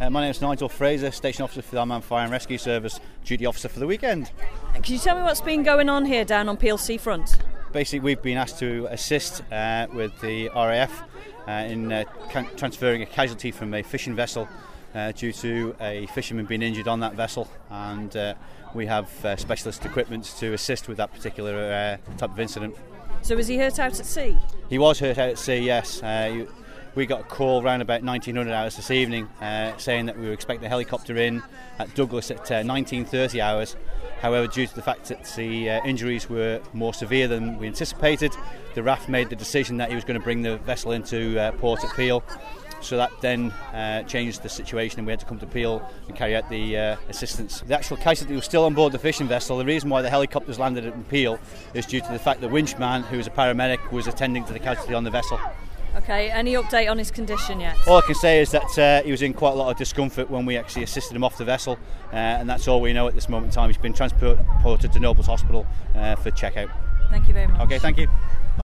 My name is Nigel Fraser, Station Officer for the Armagh Fire and Rescue Service, duty officer for the weekend. Can you tell me what's been going on here down on Peel Seafront? Basically, we've been asked to assist with the RAF in transferring a casualty from a fishing vessel due to a fisherman being injured on that vessel, and we have specialist equipment to assist with that particular type of incident. So was he hurt out at sea? He was hurt out at sea, yes. We got a call around about 1900 hours this evening saying that we were expecting a helicopter in at Douglas at 1930 hours. However, due to the fact that the injuries were more severe than we anticipated, the RAF made the decision that he was going to bring the vessel into port at Peel. So that then changed the situation, and we had to come to Peel and carry out the assistance. The actual casualty was still on board the fishing vessel. The reason why the helicopters landed at Peel is due to the fact that Winchman, who was a paramedic, was attending to the casualty on the vessel. Okay, any update on his condition yet? All I can say is that he was in quite a lot of discomfort when we actually assisted him off the vessel, and that's all we know at this moment in time. He's been transported to Nobles Hospital for check-out. Thank you very much. Okay, thank you.